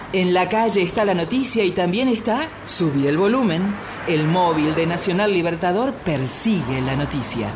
En la calle está la noticia y también está Subí el volumen. El móvil de Nacional Libertador persigue la noticia.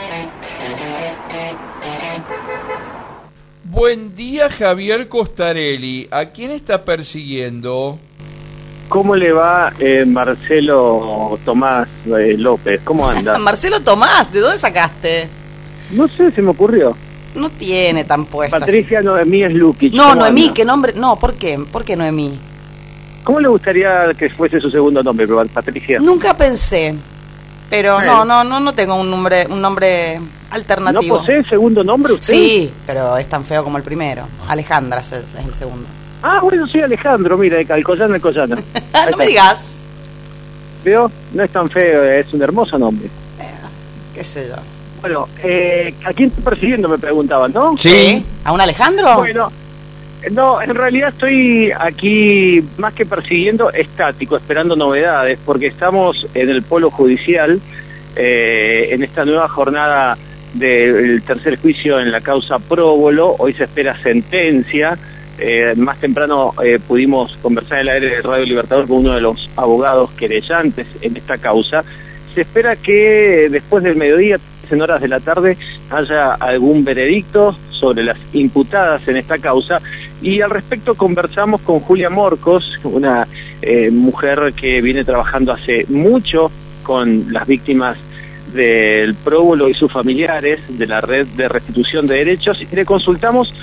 Buen día, Javier Costarelli. ¿A quién está persiguiendo? ¿Cómo le va Marcelo Tomás López? ¿Cómo anda? Marcelo Tomás, ¿de dónde sacaste? No sé, se me ocurrió. No tiene tan puesto. Patricia así. Noemí Slukic. No, Noemí, ¿qué nombre? No, ¿por qué? ¿Por qué Noemí? ¿Cómo le gustaría que fuese su segundo nombre, Patricia? Nunca pensé, pero no tengo un nombre alternativo. ¿No posee segundo nombre usted? Sí, pero es tan feo como el primero. Alejandra es el segundo. Ah, bueno, soy Alejandro, mira, de Alcoyana. No me digas. ¿Veo? No es tan feo, es un hermoso nombre. Qué sé yo. Bueno, ¿a quién estoy persiguiendo? Me preguntaban, ¿no? Sí. ¿A un Alejandro? Bueno, no, en realidad estoy aquí más que persiguiendo, estático, esperando novedades, porque estamos en el polo judicial, en esta nueva jornada del tercer juicio en la causa Próbolo. Hoy se espera sentencia. Más temprano pudimos conversar en el aire de Radio Libertador con uno de los abogados querellantes en esta causa. Se espera que después del mediodía, en horas de la tarde, haya algún veredicto sobre las imputadas en esta causa, y al respecto conversamos con Julia Morcos, una mujer que viene trabajando hace mucho con las víctimas del Próbolo y sus familiares de la red de restitución de derechos, y le consultamos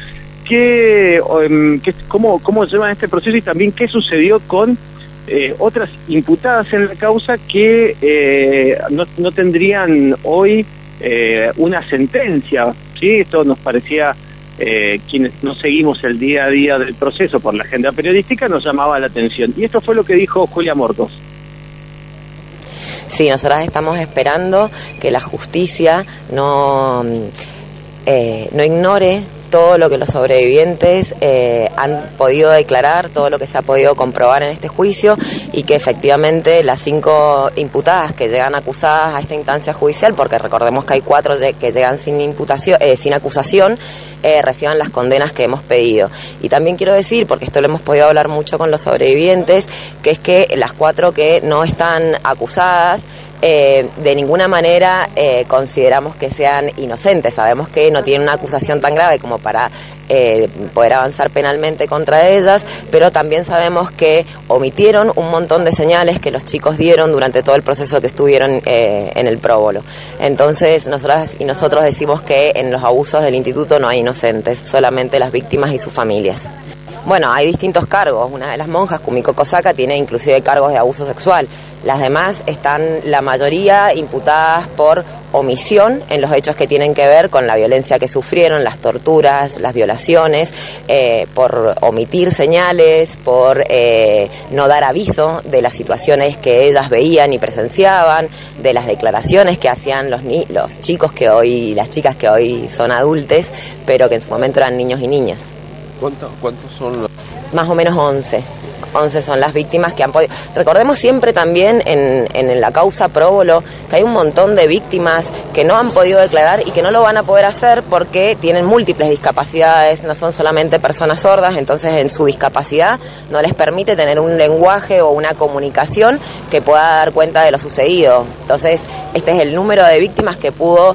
cómo llevan este proceso y también qué sucedió con otras imputadas en la causa que no tendrían hoy una sentencia, ¿sí? Esto nos parecía, quienes no seguimos el día a día del proceso por la agenda periodística, nos llamaba la atención. Y esto fue lo que dijo Julia Morcos. Sí, nosotras estamos esperando que la justicia no ignore todo lo que los sobrevivientes han podido declarar, todo lo que se ha podido comprobar en este juicio, y que efectivamente las 5 imputadas que llegan acusadas a esta instancia judicial, porque recordemos que hay 4 que llegan sin acusación, reciban las condenas que hemos pedido. Y también quiero decir, porque esto lo hemos podido hablar mucho con los sobrevivientes, que es que las 4 que no están acusadas, de ninguna manera consideramos que sean inocentes. Sabemos que no tienen una acusación tan grave como para poder avanzar penalmente contra ellas, pero también sabemos que omitieron un montón de señales que los chicos dieron durante todo el proceso que estuvieron en el Próbolo. Entonces nosotras y nosotros decimos que en los abusos del instituto no hay inocentes, solamente las víctimas y sus familias. Bueno, hay distintos cargos. Una de las monjas, Kumiko Kosaka, tiene inclusive cargos de abuso sexual. Las demás están, la mayoría, imputadas por omisión en los hechos que tienen que ver con la violencia que sufrieron, las torturas, las violaciones, por omitir señales, por no dar aviso de las situaciones que ellas veían y presenciaban, de las declaraciones que hacían los chicos que hoy, las chicas que hoy son adultos, pero que en su momento eran niños y niñas. ¿Cuántos son los...? Más o menos 11 son las víctimas que han podido... Recordemos siempre también en la causa Próbolo que hay un montón de víctimas que no han podido declarar y que no lo van a poder hacer porque tienen múltiples discapacidades, no son solamente personas sordas, entonces en su discapacidad no les permite tener un lenguaje o una comunicación que pueda dar cuenta de lo sucedido. Entonces este es el número de víctimas que pudo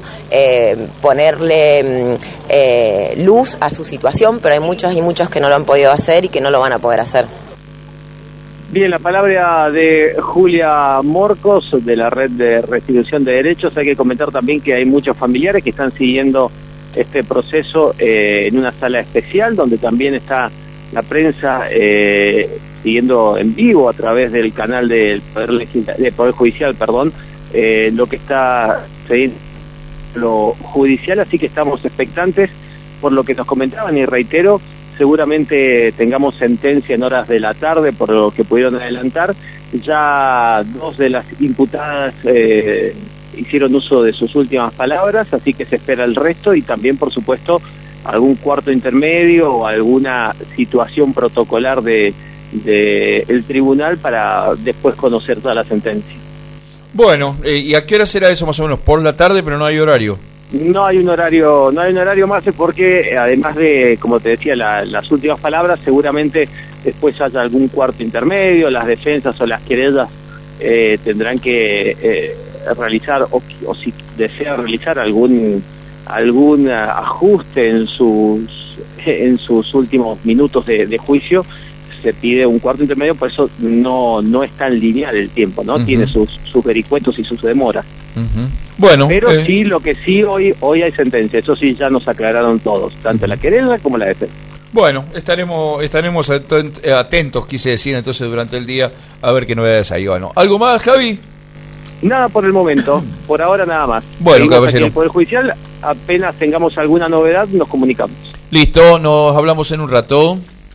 ponerle luz a su situación, pero hay muchos y muchos que no lo han podido hacer y que no lo van a poder hacer. Bien, la palabra de Julia Morcos, de la red de restitución de derechos. Hay que comentar también que hay muchos familiares que están siguiendo este proceso en una sala especial, donde también está la prensa siguiendo en vivo a través del canal del Poder Judicial, lo que está sucediendo lo judicial, así que estamos expectantes por lo que nos comentaban, y reitero, seguramente tengamos sentencia en horas de la tarde, por lo que pudieron adelantar. Ya 2 de las imputadas hicieron uso de sus últimas palabras, así que se espera el resto, y también, por supuesto, algún cuarto intermedio o alguna situación protocolar de el tribunal para después conocer toda la sentencia. Bueno, ¿y a qué hora será eso más o menos? Por la tarde, pero no hay horario. No hay un horario más, porque además de, como te decía, las últimas palabras, seguramente después haya algún cuarto intermedio, las defensas o las querellas tendrán que realizar, o si desea realizar algún ajuste en sus últimos minutos de juicio, se pide un cuarto intermedio. Por eso no es tan lineal el tiempo, ¿no? Tiene sus vericuetos y sus demoras. Bueno, pero sí, lo que sí, hoy hay sentencia. Eso sí, ya nos aclararon todos, tanto la querella como la defensa. Bueno, estaremos atentos, quise decir, entonces durante el día, a ver qué novedades hay. Bueno, ¿algo más, Javi? Nada por el momento, por ahora nada más. Bueno, caballero. Aquí el Poder Judicial, apenas tengamos alguna novedad, nos comunicamos. Listo, nos hablamos en un rato.